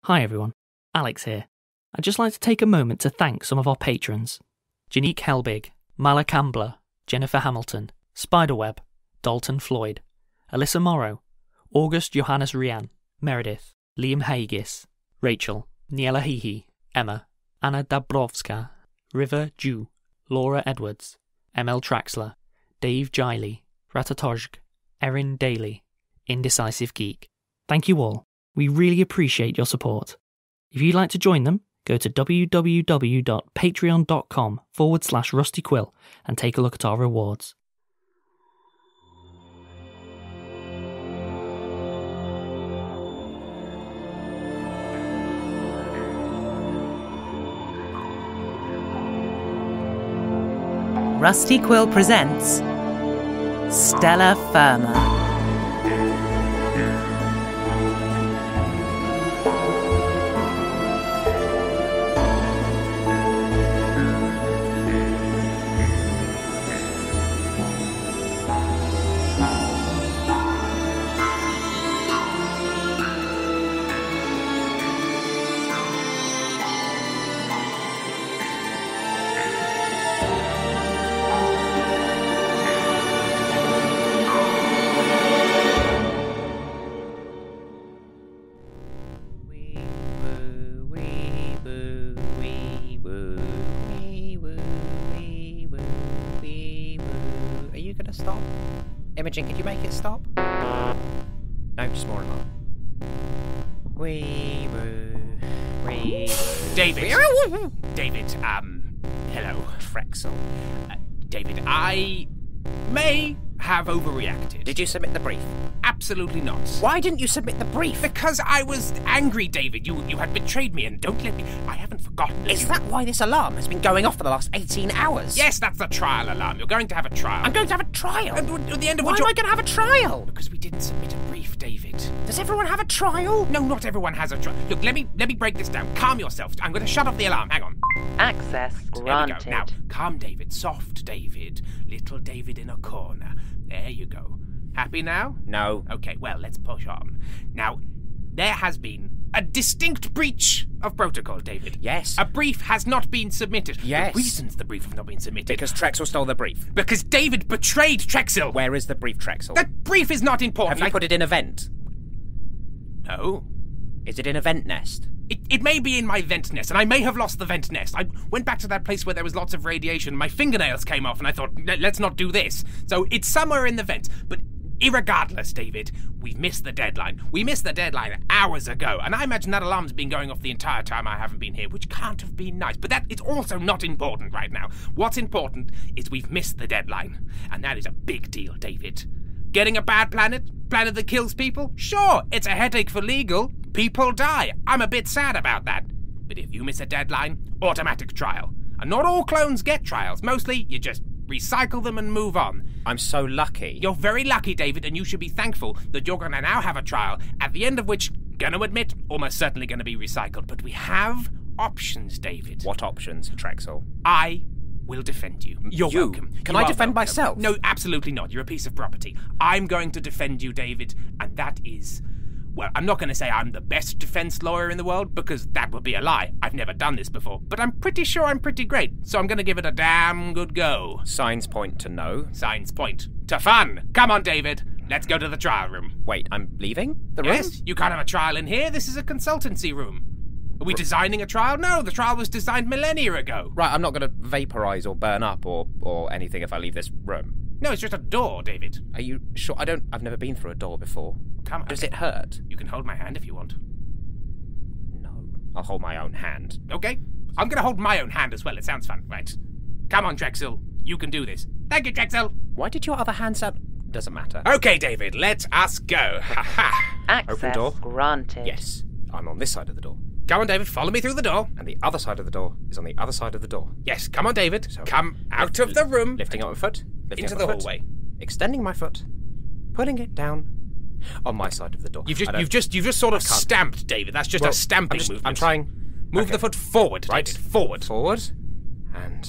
Hi everyone, Alex here. I'd just like to take a moment to thank some of our patrons. Janique Helbig, Mala Cambler, Jennifer Hamilton, Spiderweb, Dalton Floyd, Alyssa Morrow, August Johannes Rian, Meredith, Liam Haigis, Rachel, Niela Hihi, Emma, Anna Dabrowska, River Jew, Laura Edwards, ML Traxler, Dave Giley, Ratatozg, Erin Daly, Indecisive Geek. Thank you all. We really appreciate your support. If you'd like to join them, go to www.patreon.com/rustyquill and take a look at our rewards. Rusty Quill presents Stella Firma. Stop. Imogen, could you make it stop? No, just more alarm. Wee woo. Wee woo. David, hello. Frexel. David, I may have overreacted. Did you submit the brief? Absolutely not. Why didn't you submit the brief? Because I was angry, David. You had betrayed me, and don't let me... I haven't forgotten. Is that why this alarm has been going off for the last 18 hours? Yes, that's the trial alarm. You're going to have a trial. I'm going to have a trial? At the end of Why which am I going to have a trial? Because we didn't submit a brief, David. Does everyone have a trial? No, not everyone has a trial. Look, let me break this down. Calm yourself. I'm going to shut off the alarm. Hang on. Access granted. There we go. Now, calm, David. Soft, David. Little David in a corner. There you go. Happy now? No. Okay, well, let's push on. Now, there has been a distinct breach of protocol, David. Yes. A brief has not been submitted. Yes. The reasons the brief has not been submitted. Because Trexel stole the brief. Because David betrayed Trexel. Where is the brief, Trexel? That brief is not important. Have you put it in a vent? No. Is it in a vent nest? It may be in my vent nest, and I may have lost the vent nest. I went back to that place where there was lots of radiation. My fingernails came off, and I thought, let's not do this. So it's somewhere in the vent. But irregardless, David, we've missed the deadline. We missed the deadline hours ago, and I imagine that alarm's been going off the entire time I haven't been here, which can't have been nice. But that is also not important right now. What's important is we've missed the deadline, and that is a big deal, David. Getting a bad planet that kills people? Sure, it's a headache for legal. People die. I'm a bit sad about that. But if you miss a deadline, automatic trial. And not all clones get trials. Mostly, you just recycle them and move on. I'm so lucky. You're very lucky, David, and you should be thankful that you're going to now have a trial, at the end of which, gonna admit, almost certainly going to be recycled. But we have options, David. What options, Trexel? I will defend you. You're welcome. Can You I are defend welcome. myself? No, absolutely not. You're a piece of property. I'm going to defend you, David, and that is... Well, I'm not going to say I'm the best defense lawyer in the world, because that would be a lie. I've never done this before. But I'm pretty sure I'm pretty great, so I'm going to give it a damn good go. Signs point to no. Signs point to fun. Come on, David. Let's go to the trial room. Wait, I'm leaving the room? Yes, you can't have a trial in here. This is a consultancy room. Are we designing a trial? No, the trial was designed millennia ago. Right, I'm not going to vaporize or burn up or anything if I leave this room. No, it's just a door, David. Are you sure? I've never been through a door before. Come on. Does it hurt? You can hold my hand if you want. No. I'll hold my own hand. Okay. I'm going to hold my own hand as well. It sounds fun. Right. Come on, Trexel. You can do this. Thank you, Trexel. Why did your other hand sound... Doesn't matter. Okay, David. Let us go. Ha ha. Access Open door? granted. Yes. I'm on this side of the door. Come on, David. Follow me through the door. And the other side of the door is on the other side of the door. Yes. Come on, David. So, come out of the room. Lifting up my foot. Into the hallway. Extending my foot. Putting it down on my side of the door. You've just sort of stamped, David. That's just a stamping movement. I'm trying. Move the foot forward, Right. David. Forward. Forward. And...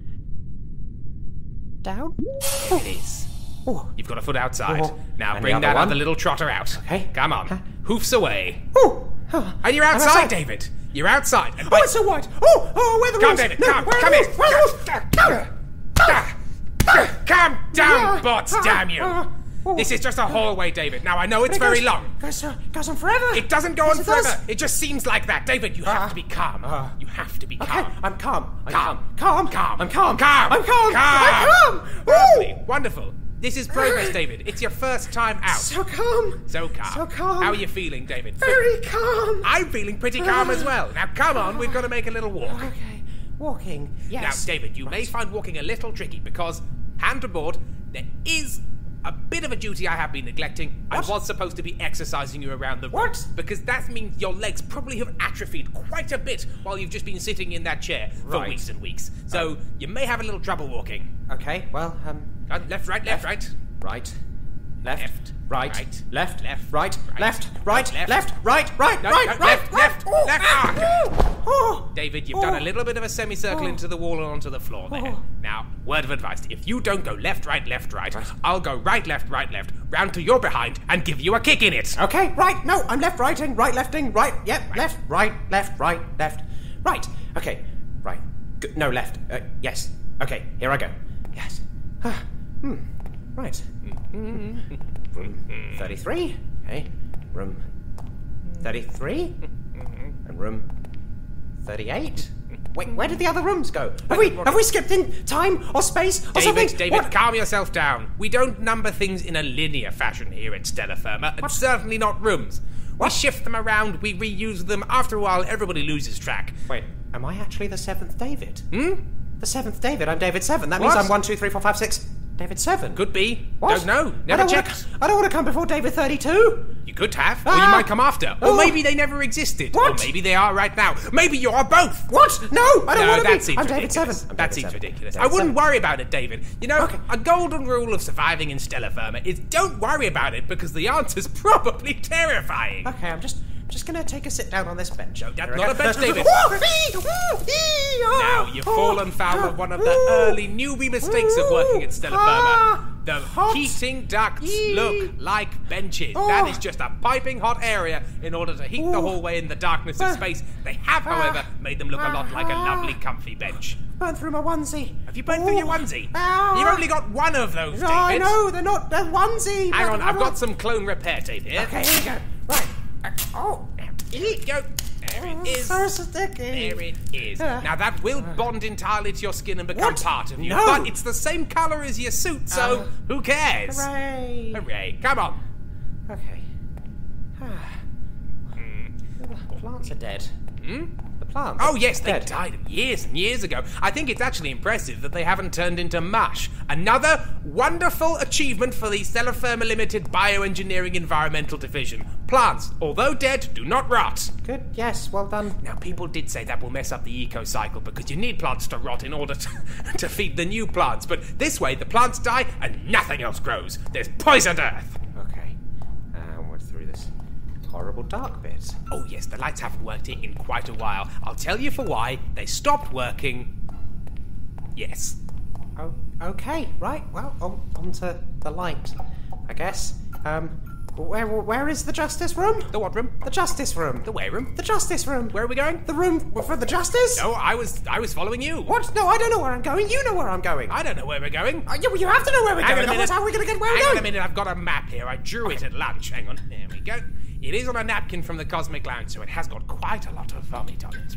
down. There it is. Ooh. You've got a foot outside. Oh. Now And bring the that other other one. little trotter out. Okay. Come on. Hoofs away. Ooh. And you're outside, David. You're outside. And it's so white. Where are the rooms? David, No, come where are in. the rooms? Where are the rooms? Calm down, bots, damn you. This is just a hallway, David. Now, I know it's very long. Goes on forever. It doesn't go Yes, on it forever. does. It just seems like that. David, you have to be calm. You have to be Okay, calm. I'm calm. Calm. I'm calm. Calm. I'm calm. Calm. I'm calm. Calm. I'm calm. Lovely. Woo! Wonderful. This is progress, David. It's your first time out. So calm. So calm. So calm. How are you feeling, David? Very calm. I'm feeling pretty calm as well. Now, come on. We've got to make a little walk. Okay. Walking. Yes. Now, David, you may find walking a little tricky because, hand aboard, there is a bit of a duty I have been neglecting. What? I was supposed to be exercising you around the room. What? Because that means your legs probably have atrophied quite a bit while you've just been sitting in that chair for Right. weeks and weeks. So you may have a little trouble walking. Okay. Well, Left, right, left, right. right, left, Left, right, right, left, left, right, right, left, right, left, left, right, right, No, right, no, right, left, left, left, left. Oh. David, you've done a little bit of a semicircle into the wall and onto the floor there. Now, word of advice, if you don't go left, right, I'll go right, left, round to your behind and give you a kick in it. Okay, right, no, I'm left, righting, right, lefting, right, yep, left, right, left, right, left, right. Okay, right, no, left, yes. Okay, here I go. Yes. Right. Room 33. Okay. Room 33. And room 38. Wait, where did the other rooms go? Have we skipped in time or space or something? David, What? calm yourself down. We don't number things in a linear fashion here at Stellar Firma, and certainly not rooms. We shift them around, we reuse them. After a while, everybody loses track. Wait, am I actually the 7th David? The 7th David. I'm David 7. That means What? I'm 1, 2, 3, 4, 5, 6. David 7. Could be. What? Don't know. I Never don't wanna checked. I don't want to come before David 32. You could have, or you might come after. Or Oh. maybe they never existed. What? Or maybe they are right now. Maybe you're both. What? No, I don't No, want to that be. seems I'm David ridiculous. 7. I'm That David seems 7. ridiculous. I David wouldn't 7. worry about it, David. You know, Okay. a golden rule of surviving in Stellar Firma is don't worry about it because the answer's probably terrifying. Okay, I'm just going to take a sit down on this bench. No, that's Here I not go. a bench, David. Now, you've fallen foul of one of the early newbie mistakes of working at Stellar Firma. The Hot. heating ducts look like benches. That is just a piping hot area in order to heat the hallway in the darkness of space. They have, however, made them look a lot like a lovely, comfy bench. Burn through my onesie. Have you burned through your onesie? Ah. You've only got one of those, No, David. I know, they're not a onesie. Hang on, I've got some. some clone repair tape here. Okay, here we go. Right. Oh, Here you go. There it is. so sticky. There it is. Now that will bond entirely to your skin and become What? part of you. No. But it's the same colour as your suit, so who cares? Hooray. Hooray. Come on. Okay. The plants are dead. The plants. Oh yes, they dead. died years and years ago. I think it's actually impressive that they haven't turned into mush. Another wonderful achievement for the Stellar Firma Limited Bioengineering Environmental Division. Plants, although dead, do not rot. Good, yes, well done. Now, people did say that will mess up the eco-cycle because you need plants to rot in order to feed the new plants. But this way, the plants die and nothing else grows. There's poisoned earth. Okay. And we're through this horrible dark bit. Oh yes, the lights haven't worked here in quite a while. I'll tell you for why. They stopped working. Yes. Oh, okay, right. Well, on to the light, I guess. Where is the justice room? The what room? The justice room. The where room? The justice room. Where are we going? The room for the justice? No, I was following you. What? No, I don't know where I'm going. You know where I'm going. I don't know where we're going. You have to know where we're Hang on going. a minute. Otherwise, how are we going to get where we're Hang on going? a minute, I've got a map here. I drew it at lunch. Hang on. There we go. It is on a napkin from the Cosmic Lounge, so it has got quite a lot of vomit on it.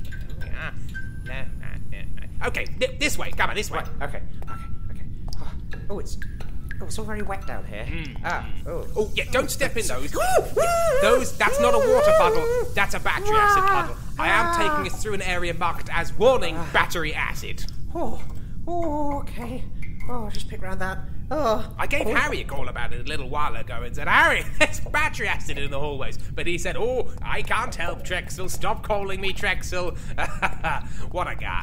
Okay, this way. Come on, this way. Okay. Oh, it's all very wet down here. Oh, yeah, don't step in those. That's not a water puddle. That's a battery acid puddle. I am taking us through an area marked as warning battery acid. Oh, okay. Oh, I'll just pick around that. Oh. I gave Harry a call about it a little while ago and said, Harry, there's battery acid in the hallways. But he said, oh, I can't help, Trexel. Stop calling me Trexel. What a guy.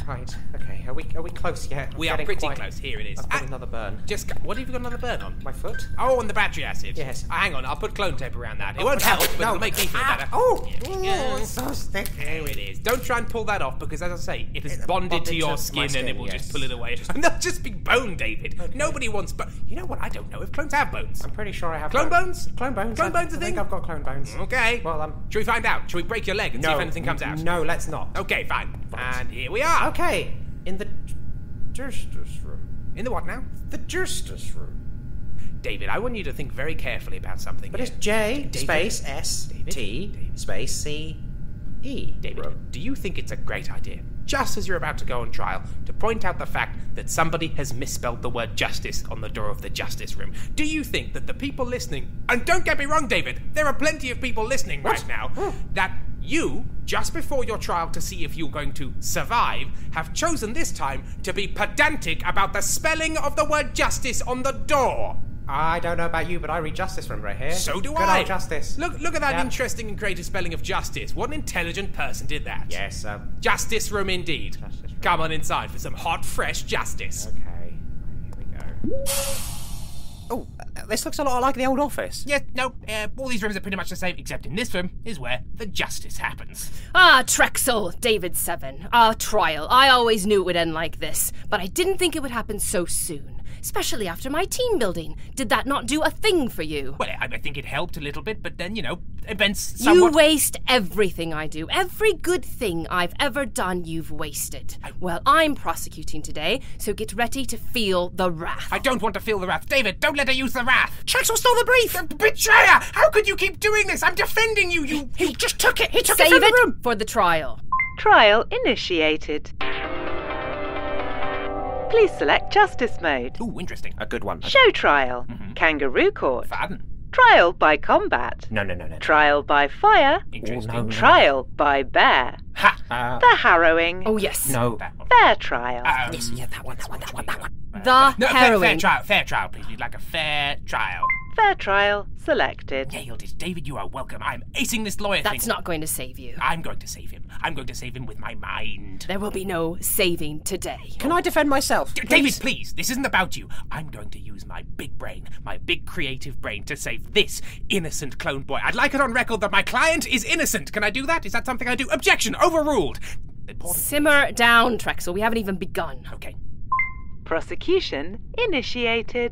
Right. Okay. Are we close yet? We are pretty close. Here it is. I've got another burn. What have you got another burn on? My foot? Oh, on the battery acid. Yes. Hang on, I'll put clone tape around that. It won't help, but it'll make me feel better. It's so sticky. There it is. Don't try and pull that off because, as I say, it is bonded bonded to your to my skin and it skin, will yes. just pull it away. And they'll just be bone, David. Okay. Nobody wants bone. You know what? I don't know if clones have bones. I'm pretty sure I have Clone bones? Clone bones. Clone bones a I thing? think I've got clone bones. Okay. Well, Should we find out? Should we break your leg and see if anything comes out? No, let's not. Okay, fine. And here we are. Okay. In the justice room. In the what now? The justice room. David, I want you to think very carefully about something. But here. it's J David. space S T space C E. David, room. do you think it's a great idea, just as you're about to go on trial, to point out the fact that somebody has misspelled the word justice on the door of the justice room? Do you think that the people listening, and don't get me wrong, David, there are plenty of people listening right now, that you, just before your trial to see if you're going to survive, have chosen this time to be pedantic about the spelling of the word justice on the door? I don't know about you, but I read justice from right here. So do Good I. old justice. Look at that Yep. interesting and creative spelling of justice. What an intelligent person did that. Yes. Justice room indeed. Justice room. Come on inside for some hot, fresh justice. Okay. Here we go. Oh, this looks a lot like the old office. Yeah, no, all these rooms are pretty much the same, except in this room is where the justice happens. Ah, Trexel, David 7. Our trial. I always knew it would end like this, but I didn't think it would happen so soon. Especially after my team building. Did that not do a thing for you? Well, I think it helped a little bit, but then, events somewhat... You waste everything I do. Every good thing I've ever done, you've wasted. Well, I'm prosecuting today, so get ready to feel the wrath. I don't want to feel the wrath. David, don't let her use the wrath. Trexel stole the brief! Betrayer! How could you keep doing this? I'm defending you, He just took it! He took Save it from the it room! for the trial. Trial initiated. Please select Justice Mode. Ooh, interesting. A good one. Show Trial. Kangaroo Court. Fun. Trial by Combat. No. Trial by Fire. Interesting. no. Trial by Bear. Ha! The Harrowing. Oh, yes. No. That one. Fair Trial. That one. The No, harrowing. fair trial, please. We'd like a fair trial. Fair Trial selected. Nailed it. David, you are welcome. I'm acing this lawyer thing. That's not going to save you. I'm going to save him. I'm going to save him with my mind. There will be no saving today. Can I defend myself? David, please. This isn't about you. I'm going to use my big brain, my big creative brain, to save this innocent clone boy. I'd like it on record that my client is innocent. Can I do that? Is that something I do? Objection. Overruled. Important. Simmer down, Trexel. We haven't even begun. Okay. Prosecution initiated.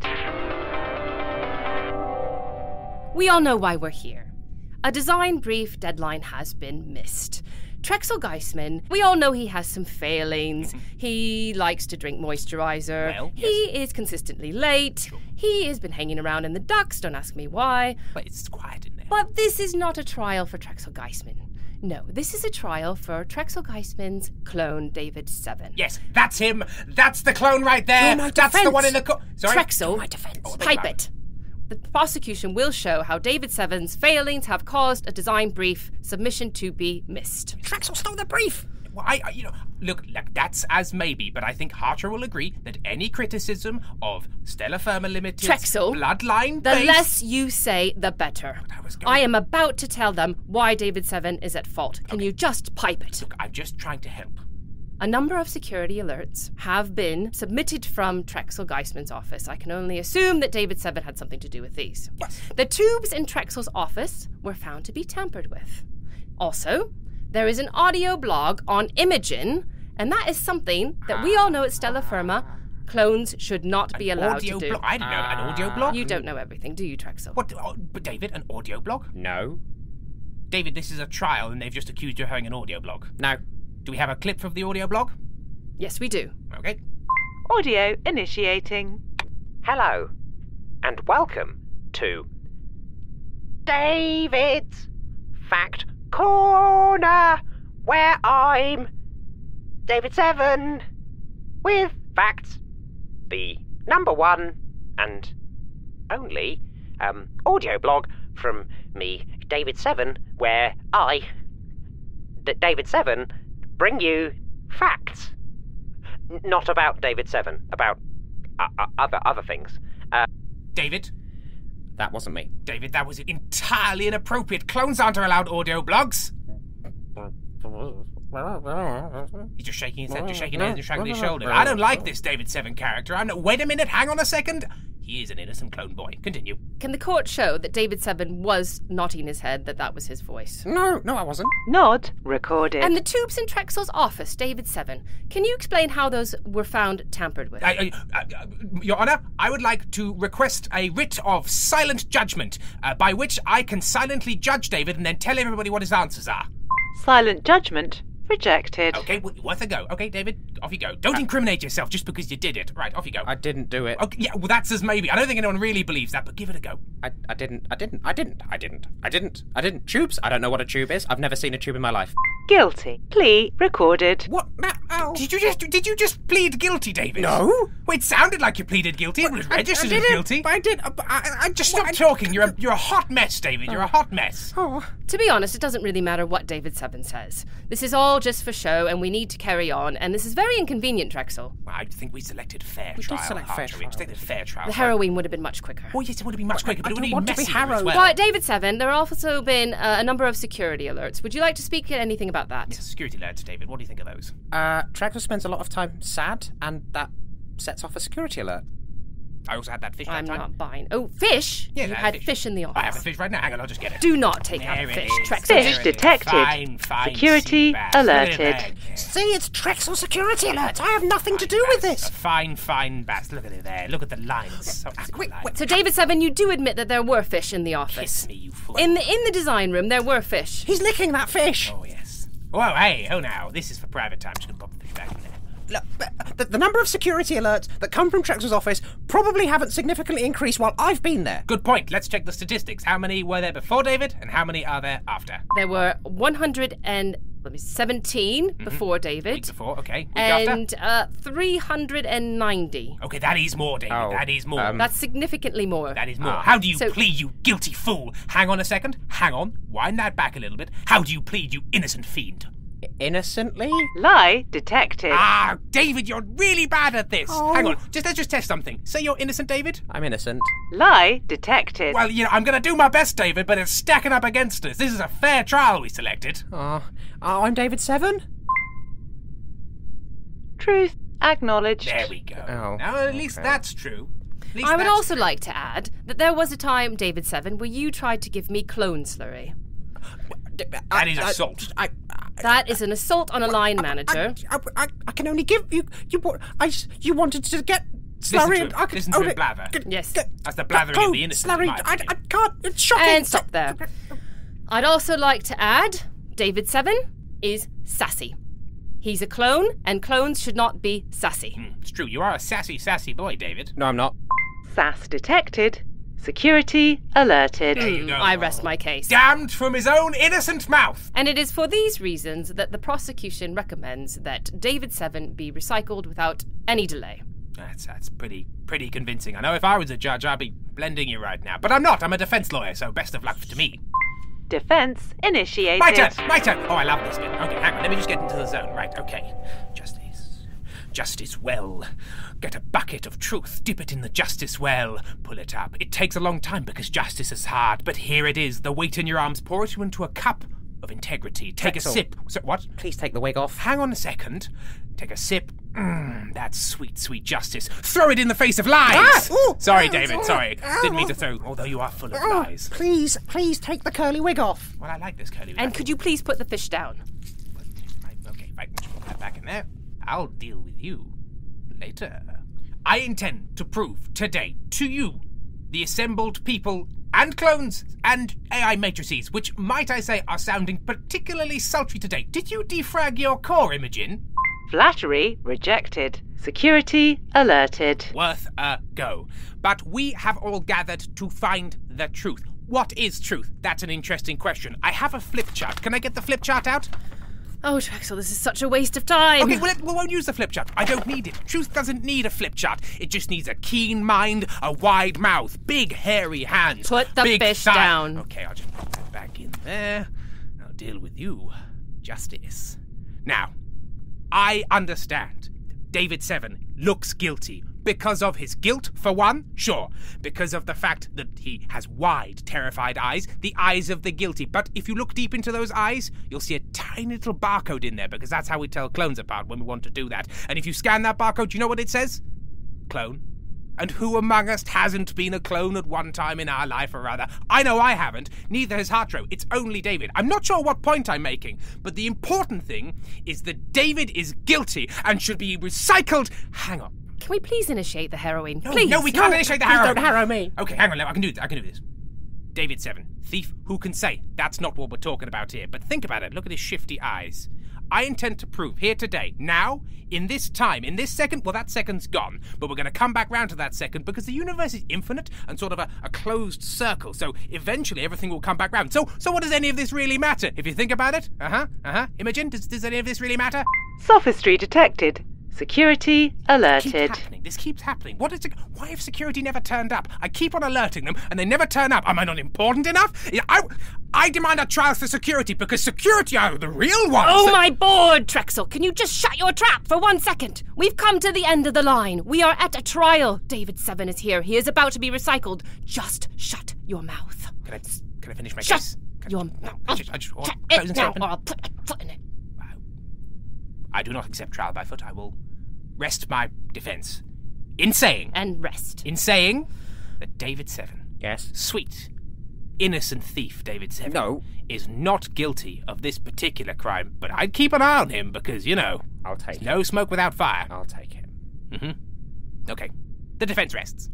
We all know why we're here. A design brief deadline has been missed. Trexel Geisman, we all know he has some failings. He likes to drink moisturizer. Well, He is consistently late. He has been hanging around in the ducks, don't ask me why. But it's quiet in there. But this is not a trial for Trexel Geisman. No, this is a trial for Trexel Geisman's clone, David 7. Yes, that's him. That's the clone right there. my That's the defense. one in the... Sorry? Trexel, My defense. pipe it. The prosecution will show how David 7's failings have caused a design brief submission to be missed. Trexel stole the brief! Well, look, that's as maybe, but I think Harcher will agree that any criticism of Stella Firma Limited's Trexel, bloodline The based... less you say, the better. I was going- I am about to tell them why David 7 is at fault. Can you just pipe it? Look, I'm just trying to help. A number of security alerts have been submitted from Trexel Geisman's office. I can only assume that David 7 had something to do with these. Yes. The tubes in Trexel's office were found to be tampered with. Also, there is an audio blog on Imogen, and that is something that we all know at Stella Firma clones should not be allowed audio to do. blog? I don't know, an audio blog? You don't know everything, do you, Trexel? What? But David, an audio blog? No. David, this is a trial and they've just accused you of having an audio blog. No. Do we have a clip of the audio blog? Yes, we do. Okay. Audio initiating. Hello, and welcome to David's Fact Corner, where I'm David 7 with facts, the number one and only audio blog from me, David 7, where I, David 7, bring you facts. Not about David 7, about other things. David? That wasn't me. David, that was entirely inappropriate. Clones aren't allowed audio blogs. He's just shaking his head, and shrugging his shoulder. I don't like this David Seven character. Wait a minute, hang on a second. He is an innocent clone boy. Continue. Can the court show that David Seven was nodding his head that was his voice? No, I wasn't. Nod recorded. And the tubes in Trexel's office, David Seven. Can you explain how those were found tampered with? Your Honour, I would like to request a writ of silent judgment, by which I can silently judge David and then tell everybody what his answers are. Silent judgment rejected. Okay, worth a go. Okay, David, off you go. Don't incriminate yourself just because you did it. Right, off you go. I didn't do it. Okay, yeah, well, that's as maybe. I don't think anyone really believes that, but give it a go. I didn't. Tubes? I don't know what a tube is. I've never seen a tube in my life. Guilty. Plea recorded. What? Did you just plead guilty, David? No. Well, it sounded like you pleaded guilty. It was registered as guilty. I did. Just stop talking. You're a hot mess, David. You're a hot mess. Oh. To be honest, it doesn't really matter what David Seven says. This is all just for show, and we need to carry on, and this is very inconvenient, Trexel. Well, I think we selected fair We did trial. select fair trial. We selected fair trial. The heroine would have been much quicker. Oh, yes, it would have been much quicker, but it would don't have been want to be messier as harrowed. well. But David Seven, there have also been a number of security alerts. Would you like to speak anything about that? Yes, security alerts, David. What do you think of those? Trexel spends a lot of time sad, and that sets off a security alert. I also had that fish I'm that time. not buying. Oh, fish? Yeah, you that had fish in the office. I have a fish right now. Hang on, I'll just get it. Do not take out There the it fish, is. Trexel. Fish There it is. detected. Fine, Security sea bass. Look at it alerted. there. See, it's Trexel security alert. I have nothing to do with this. A fine bass. Look at it there. Look at the lines. So wait. So, David Seven, you do admit that there were fish in the Kiss office. me, you fool. In the design room, there were fish. He's licking that fish. Oh, yes. Oh, hey, now. This is for private time. Just going to pop the fish back in there. Look, the number of security alerts that come from Trexel's office probably haven't significantly increased while I've been there. Good point. Let's check the statistics. How many were there before David, and how many are there after? There were 117 before David. Week before, okay. Week after? And 390. Okay, that is more, David. Oh, that is more. That's significantly more. That is more. How do you So- plead, you guilty fool? Hang on a second. Hang on. Wind that back a little bit. How do you plead, you innocent fiend? Innocently? Lie detected. Ah, David, you're really bad at this. Oh. Hang on. Let's just test something. Say you're innocent, David. I'm innocent. Lie detected. Well, I'm going to do my best, David, but it's stacking up against us. This is a fair trial we selected. I'm David Seven? Truth acknowledged. There we go. Oh, Now, at least okay. that's true. At least I would that's also true. like to add that there was a time, David Seven, where you tried to give me clone slurry. That is assault. That is an assault on a line manager. I can only give you. You wanted to get slurry. Listen to him. Listen to him blather. Yes. That's the blathering of the innocent, in Slurry. my I opinion. can't. It's shocking. And stop there. I'd also like to add, David Seven is sassy. He's a clone, and clones should not be sassy. It's true. You are a sassy boy, David. No, I'm not. Sass detected. Security alerted. There you go. I rest my case. Damned from his own innocent mouth. And it is for these reasons that the prosecution recommends that David Seven be recycled without any delay. That's pretty convincing. I know if I was a judge, I'd be blending you right now. But I'm not. I'm a defense lawyer, so best of luck to me. Defense initiated. My turn. Oh, I love this bit. Okay, hang on. Let me just get into the zone. Right, okay. Justice well. Get a bucket of truth, dip it in the justice well, pull it up. It takes a long time because justice is hard, but here it is. The weight in your arms. Pour it into a cup of integrity. Take a Trexel. sip. So, what? Please take the wig off. Hang on a second. Take a sip. That's sweet, sweet justice. Throw it in the face of lies! Ah! Ooh! Sorry, David, sorry. Didn't mean to throw, although you are full of lies. Please take the curly wig off. Well, I like this curly. And could you please put the fish down? Right, okay, right. Put that back in there. I'll deal with you later. I intend to prove today to you, the assembled people and clones and AI matrices, which, might I say, are sounding particularly sultry today. Did you defrag your core, Imogen? Flattery rejected. Security alerted. Worth a go. But we have all gathered to find the truth. What is truth? That's an interesting question. I have a flip chart. Can I get the flip chart out? Oh, Trexel, this is such a waste of time. Okay, well, we won't use the flip chart. I don't need it. Truth doesn't need a flip chart. It just needs a keen mind, a wide mouth, big hairy hands. Put the big fish thigh. down. Okay, I'll just put that back in there. I'll deal with you. Justice. Now, I understand. David Seven looks guilty. Because of his guilt, for one? Sure. Because of the fact that he has wide, terrified eyes, the eyes of the guilty. But if you look deep into those eyes, you'll see a tiny little barcode in there, because that's how we tell clones apart when we want to do that. And if you scan that barcode, you know what it says? Clone. And who among us hasn't been a clone at one time in our life or other? I know I haven't. Neither has Hartro. It's only David. I'm not sure what point I'm making, but the important thing is that David is guilty and should be recycled. Hang on. Can we please initiate the harrowing? No, please. no, we can't initiate the harrowing. Don't harrow me. Okay, hang on. I can do this. David 7. Thief, who can say? That's not what we're talking about here. But think about it. Look at his shifty eyes. I intend to prove here today, now, in this time, in this second, well, that second's gone, but we're going to come back round to that second because the universe is infinite and sort of a closed circle, so eventually everything will come back round. So what does any of this really matter? If you think about it, Imogen, does any of this really matter? Sophistry detected. Security alerted. This keeps happening. What is it? Why have security never turned up? I keep on alerting them, and they never turn up. Am I not important enough? I demand a trial for security, because security are the real ones. Oh, my board, Trexel. Can you just shut your trap for 1 second? We've come to the end of the line. We are at a trial. David 7 is here. He is about to be recycled. Just shut your mouth. Can I finish my Shut case? your mouth. I just want Shut close it and now, open. or I'll put a foot in it. I do not accept trial by foot. I will rest my defence in saying And rest. that David 7, Yes? sweet, innocent thief David 7, No. is not guilty of this particular crime. But I'd keep an eye on him because, I'll take it. no smoke without fire. I'll take it. Okay, the defence rests.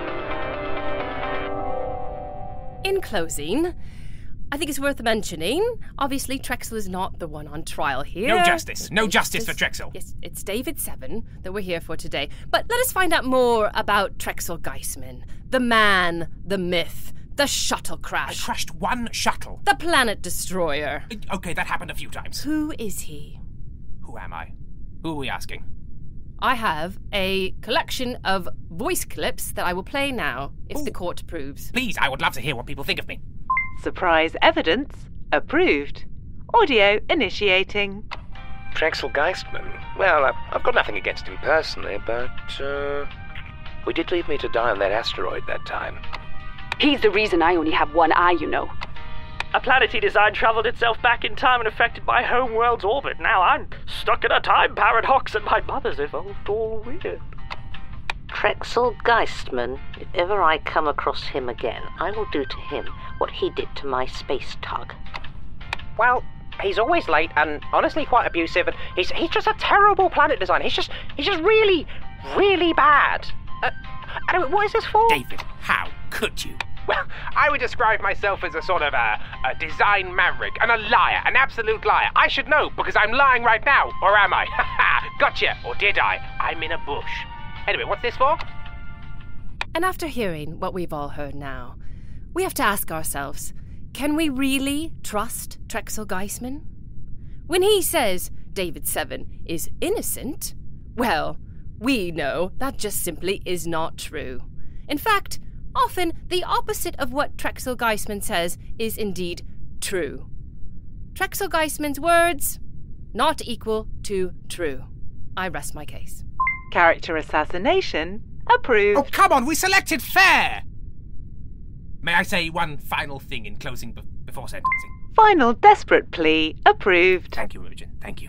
In closing, I think it's worth mentioning, obviously Trexel is not the one on trial here. No justice. No justice for Trexel. Yes, it's David 7 that we're here for today. But let us find out more about Trexel Geisman, the man, the myth, the shuttle I crash, crushed one shuttle. the planet destroyer. Okay, that happened a few times. Who is he? Who am I? Who are we asking? I have a collection of voice clips that I will play now, if the court approves. Please, I would love to hear what people think of me. Surprise evidence approved. Audio initiating. Trexel Geistman. Well, I've got nothing against him personally, but, we did leave me to die on that asteroid that time. He's the reason I only have one eye, you know. A planet he designed travelled itself back in time and affected my homeworld's orbit. Now I'm stuck in a time paradox and my mother's evolved all weird. Trexel Geistman. If ever I come across him again, I will do to him what he did to my space tug. Well, he's always late and honestly quite abusive, and he's just a terrible planet designer. He's just really, really bad. Anyway, what is this for? David, how could you? Well, I would describe myself as a sort of a design maverick and a liar, an absolute liar. I should know, because I'm lying right now, or am I? Gotcha, or did I? I'm in a bush. Anyway, what's this for? And after hearing what we've all heard now, we have to ask ourselves, can we really trust Trexel Geisman? When he says David 7 is innocent, well, we know that just simply is not true. In fact, often the opposite of what Trexel Geisman says is indeed true. Trexel Geisman's words, not equal to true. I rest my case. Character assassination approved. Oh, come on, we selected fair! May I say one final thing in closing before sentencing? Final desperate plea approved. Thank you, Imogen, thank you.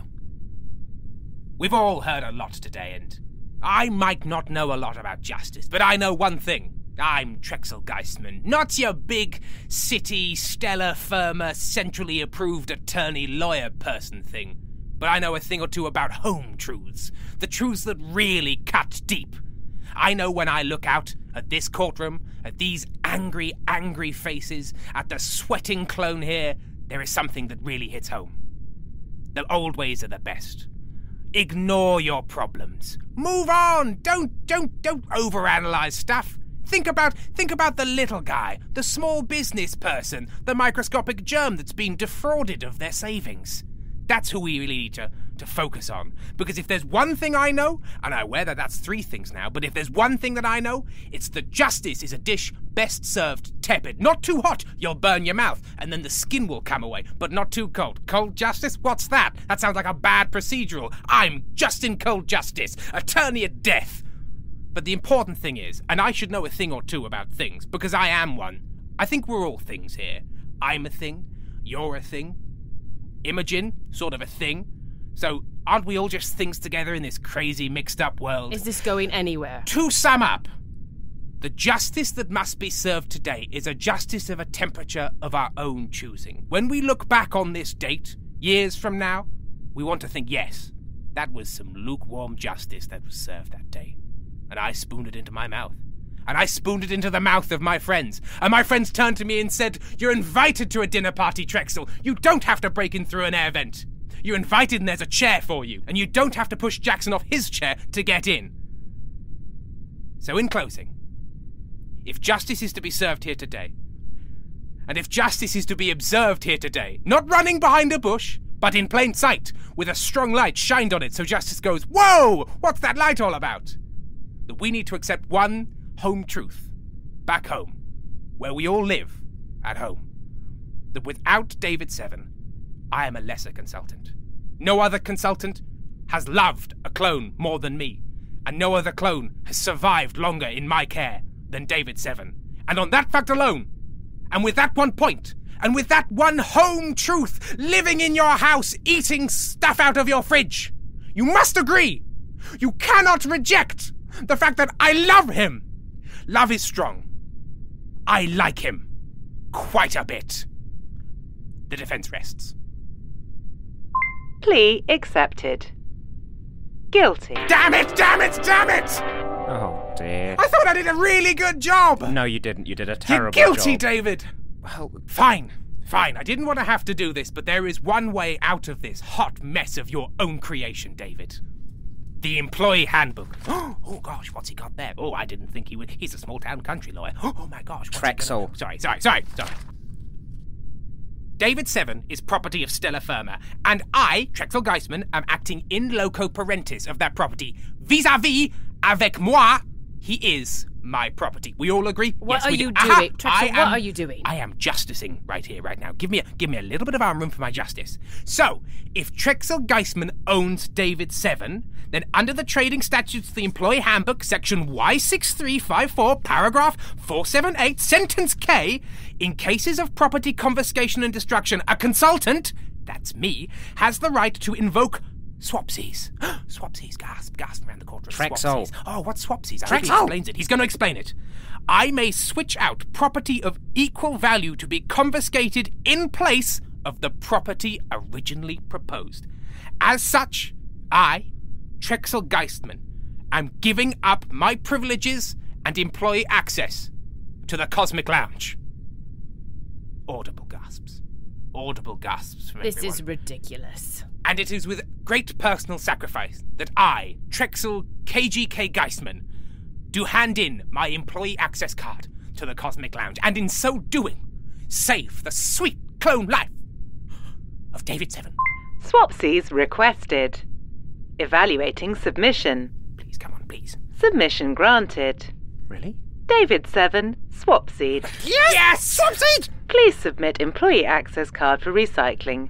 We've all heard a lot today, and I might not know a lot about justice, but I know one thing. I'm Trexel Geistman, not your big city, stellar firma, centrally approved attorney lawyer person thing. But I know a thing or two about home truths, the truths that really cut deep. I know when I look out at this courtroom, at these angry, angry faces, at the sweating clone here, there is something that really hits home. The old ways are the best. Ignore your problems. Move on. Don't overanalyze stuff. Think about the little guy, the small business person, the microscopic germ that's been defrauded of their savings. That's who we really need to focus on. Because if there's one thing I know, and I'm aware that that's 3 things now, but if there's one thing that I know, it's that justice is a dish best served tepid. Not too hot, you'll burn your mouth, and then the skin will come away, but not too cold. Cold justice? What's that? That sounds like a bad procedural. I'm Justin Cold Justice, attorney at death. But the important thing is, and I should know a thing or two about things, because I am one. I think we're all things here. I'm a thing. You're a thing. Imogen, sort of a thing. So aren't we all just things together in this crazy mixed-up world? Is this going anywhere? To sum up, the justice that must be served today is a justice of a temperature of our own choosing. When we look back on this date, years from now, we want to think, yes, that was some lukewarm justice that was served that day. And I spooned it into my mouth. And I spooned it into the mouth of my friends. And my friends turned to me and said, "You're invited to a dinner party, Trexel. You don't have to break in through an air vent. You're invited and there's a chair for you. And you don't have to push Jackson off his chair to get in." So in closing, if justice is to be served here today, and if justice is to be observed here today, not running behind a bush, but in plain sight, with a strong light shined on it so justice goes, "Whoa, what's that light all about?" That we need to accept one home truth, back home, where we all live, at home. That without David Seven, I am a lesser consultant. No other consultant has loved a clone more than me, and no other clone has survived longer in my care than David Seven. And on that fact alone, and with that one point, and with that one home truth living in your house, eating stuff out of your fridge, you must agree, you cannot reject the fact that I love him. Love is strong. I like him. Quite a bit. The defense rests. Plea accepted. Guilty. Damn it! Damn it! Damn it! Oh, dear. I thought I did a really good job! No, you didn't. You did a terrible You're guilty, job. David! Well, fine. I didn't want to have to do this, but there is one way out of this hot mess of your own creation, David. The employee handbook. Oh gosh, what's he got there? Oh, I didn't think he would. He's a small-town country lawyer. Oh my gosh. Trexel. Sorry. David Seven is property of Stella Firma, and I, Trexel Geisman, am acting in loco parentis of that property. Vis-a-vis, avec moi, he is my property. We all agree? What Yes, are we you do. doing? Trexel, what are you doing? I am justicing right here, right now. Give me a little bit of arm room for my justice. So, if Trexel Geisman owns David Seven, then under the Trading Statutes of the Employee Handbook, Section Y6354, Paragraph 478, Sentence K, in cases of property confiscation and destruction, a consultant, that's me, has the right to invoke swapsies. Swapsies, gasp around the courtroom. Trexel. Swapsies. Oh, what's swapsies? I hope he explains it. He's going to explain it. I may switch out property of equal value to be confiscated in place of the property originally proposed. As such, I, Trexel Geistman, am giving up my privileges and employee access to the Cosmic Lounge. Audible gasps. Audible gasps from everyone. This is ridiculous. And it is with great personal sacrifice that I, Trexel KGK Geistman, do hand in my employee access card to the Cosmic Lounge, and in so doing, save the sweet clone life of David Seven. Swapsies requested. Evaluating submission. Please, come on, please. Submission granted. Really? David Seven, swapsied. Yes! Swapsied! Please submit employee access card for recycling.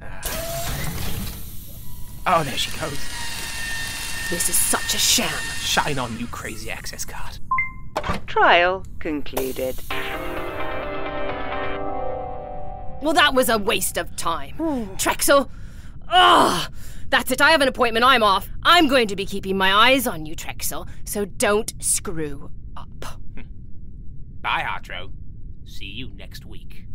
Oh, there she goes. This is such a sham. Shine on, you crazy access card. Trial concluded. Well, that was a waste of time. Trexel. Ugh! That's it, I have an appointment, I'm off. I'm going to be keeping my eyes on you, Trexel, so don't screw up. Bye, Artro. See you next week.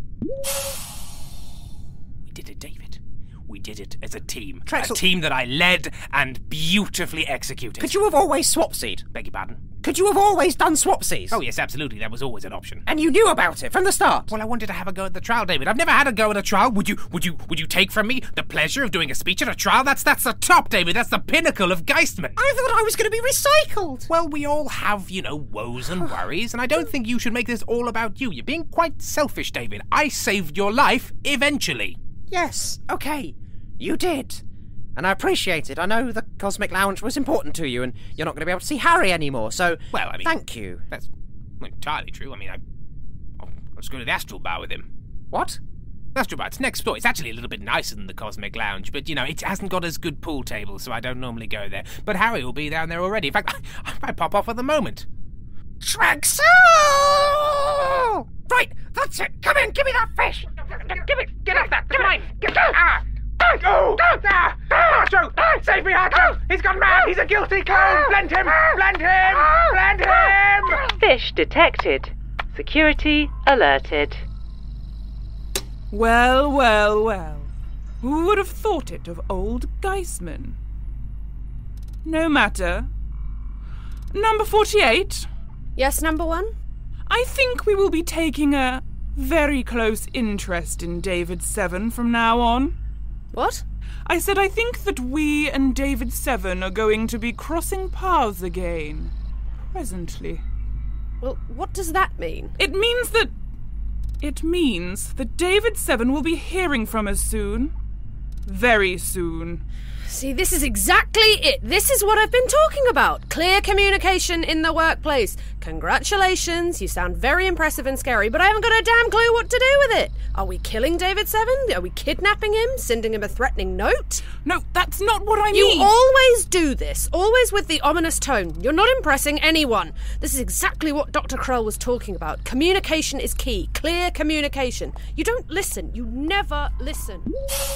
We did it, David. We did it as a team. Trexel. A team that I led and beautifully executed. Could you have always swapsied? Beg your pardon? Could you have always done swapsies? Oh, yes, absolutely. That was always an option. And you knew about it from the start? Well, I wanted to have a go at the trial, David. I've never had a go at a trial. Would you take from me the pleasure of doing a speech at a trial? That's the top, David. That's the pinnacle of Geistman. I thought I was going to be recycled. Well, we all have, woes and worries, and I don't think you should make this all about you. You're being quite selfish, David. I saved your life eventually. Yes, okay. You did. And I appreciate it. I know the Cosmic Lounge was important to you, and you're not going to be able to see Harry anymore, so well, I mean, thank you. That's not entirely true. I mean, I'll just go to the Astral Bar with him. What? Astral Bar, it's next door. It's actually a little bit nicer than the Cosmic Lounge, but, it hasn't got as good pool tables, so I don't normally go there. But Harry will be down there already. In fact, I might pop off at the moment. Trexel! Right, that's it. Come in, give me that fish. Get off that. Get mine. Go! Hacho! Save me, Hacho! He's gone mad! He's a guilty clone! Blend him! Blend him! Blend him! Fish detected. Security alerted. Well, well, well. Who would have thought it of old Geisman? No matter. Number 48? Yes, number 1? I think we will be taking a very close interest in David Seven from now on. What? I said I think that we and David Seven are going to be crossing paths again. Presently. Well, what does that mean? It means that David Seven will be hearing from us soon. Very soon. See, this is exactly it. This is what I've been talking about. Clear communication in the workplace. Congratulations, you sound very impressive and scary, but I haven't got a damn clue what to do with it. Are we killing David Seven? Are we kidnapping him? Sending him a threatening note? No, that's not what I mean. You always do this. Always with the ominous tone. You're not impressing anyone. This is exactly what Dr. Krull was talking about. Communication is key. Clear communication. You don't listen. You never listen.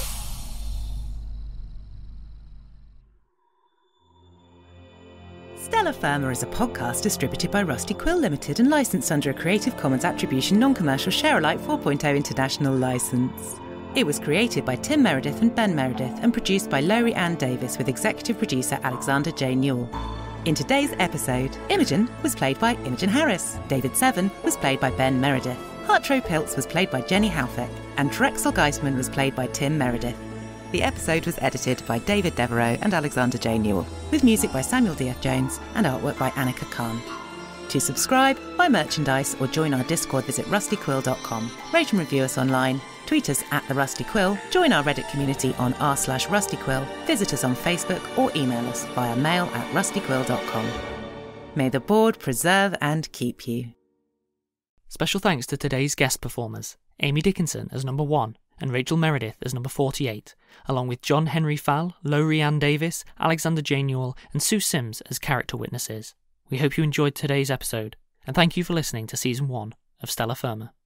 Stellar Firma is a podcast distributed by Rusty Quill Limited and licensed under a Creative Commons Attribution Non-Commercial Share-alike 4.0 international license. It was created by Tim Meredith and Ben Meredith and produced by Lowry Ann Davis with executive producer Alexander J. Newell. In today's episode, Imogen was played by Imogen Harris, David Seven was played by Ben Meredith, Hartro Piltz was played by Jenny Halfeck, and Trexel Geisman was played by Tim Meredith. The episode was edited by David Devereaux and Alexander J. Newell, with music by Samuel D.F. Jones and artwork by Annika Khan. To subscribe, buy merchandise or join our Discord, visit rustyquill.com. Rate and review us online, tweet us at The Rusty Quill, join our Reddit community on r/rustyquill, visit us on Facebook or email us via mail@rustyquill.com. May the board preserve and keep you. Special thanks to today's guest performers, Amy Dickinson as number 1 and Rachel Meredith as number 48, along with John Henry Fowle, Lowry Ann Davis, Alexander J. Newell and Sue Sims as character witnesses. We hope you enjoyed today's episode, and thank you for listening to Season 1 of Stellar Firma.